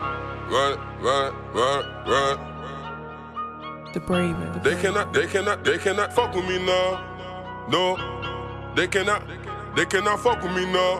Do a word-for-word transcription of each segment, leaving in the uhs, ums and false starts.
run, run, run, run. The Braven. They cannot, they cannot, they cannot fuck with me now. No, they cannot, they cannot fuck with me now.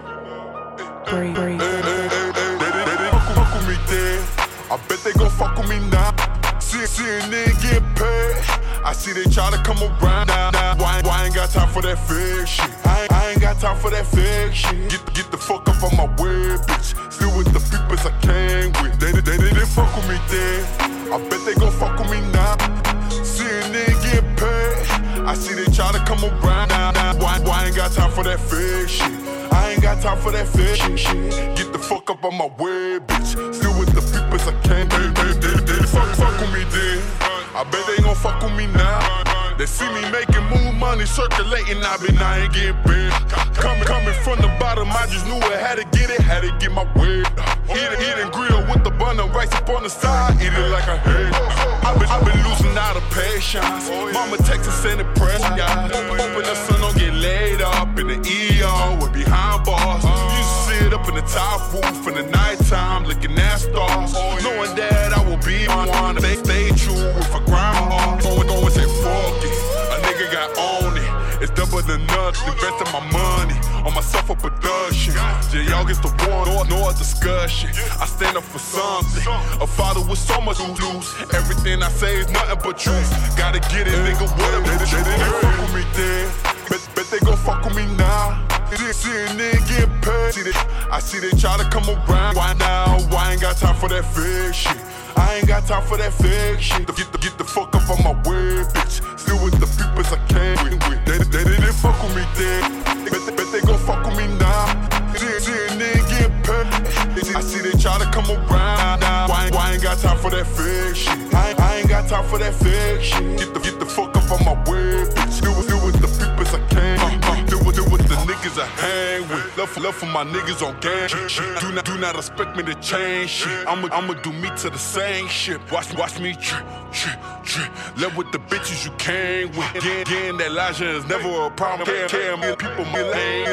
Braven. Braven. Hey, hey, hey, hey, they, they, they fuck, fuck with me then. I bet they gon' fuck with me now. See, see a nigga get paid. I see they try to come around now. now. Why, why I ain't got time for that fake shit? I ain't, I ain't got time for that fake shit. Get, get the fuck up on my way, bitch. Still with the peoples I came with. They, they, they didn't fuck with me then. I bet they gon' fuck with me now. See a nigga get paid. I see they try to come around now. now. Why, why I ain't got time for that fake shit? I ain't got time for that fake shit. Get the fuck up on my way, bitch. Still with the peoples I came with. They, they, they, they fuck, fuck with me then. I bet they gon' fuck with me now. They see me making move money, circulating, I been I ain't getting big. Coming, coming from the bottom, I just knew I had to get it, had to get my way. Eating, eating grill with the bun and rice up on the side, eat it like I hate. I been, I been losing out of patience. Mama texting, sending pressure, y'all. Hoping the son don't get laid up in the E R or behind bars. You sit up in the top roof in the nighttime, looking at stars, knowing that I will be one. They stay true with a grandma. Going, going, say fuck it. A nigga got on it. It's double the nuts, investing my money on myself for production. Yeah, y'all get the one, no, no discussion. I stand up for something. A father with so much juice. Everything I say is nothing but truth. Gotta get it, nigga. Whatever. They, they, they, they fuck with me then. Bet, bet they gon' fuck with me now. See a nigga get paid. See they, I see they try to come around. Why now? Why I ain't got time for that fake shit? I ain't got time for that fake shit. Get the, get the fuck up on my way, bitch. Still with the peoples I came with. They, they, they didn't fuck with me then. Bet, bet they gon' fuck with me now. See, see a nigga get paid. I see they try to come around now. Why, why I ain't got time for that fake shit? I ain't, I ain't got time for that fake shit. Get the, get the fuck up on my way, bitch. Still, still with the peoples I came with. Still with, still with the niggas I hang with. Love for, love for my niggas on gang shit. Do not, do not expect me to change shit. I'ma, I'ma do me to the same shit. Watch, watch me trip, trip, trip. Love with the bitches you came with. Again, again, that Elijah is never a problem. Care, care, me people, me lame.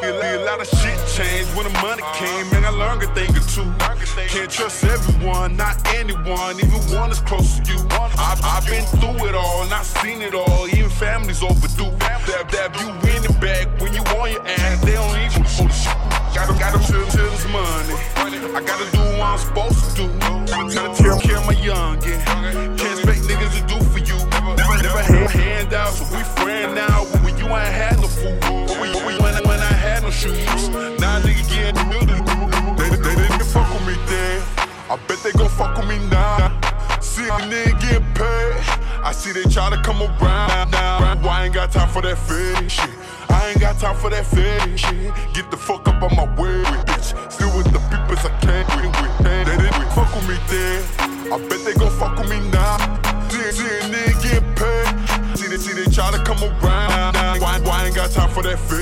A lot of shit changed when the money came. Man, I learned a thing or two. Can't trust everyone, not anyone, even one is close to you. I've, I've been through it all, and I've seen it all. Even families overdue. Dab, dab, you in the back when you on your ass. They don't even hold shit. Gotta, gotta chill till this money. I gotta do what I'm supposed to do. Gotta take care of my youngin'. Can't expect niggas to do for you. Never, never had a handout, so we friend now. When you ain't had no food, when, when, when, when I had no shoes. Now nigga getting the middle. They, they didn't fuck with me then. I bet they gon' fuck with me now. See a nigga get paid. I see they try to come around now. Why I ain't got time for that fake shit? I ain't got time for that fake shit. Get the fuck up on my way, bitch. Still with the peoples I came with. They didn't fuck with me then. I bet they gon' fuck with me now. See, see a nigga get paid. See they, see they try to come around now. Why, why I ain't got time for that fake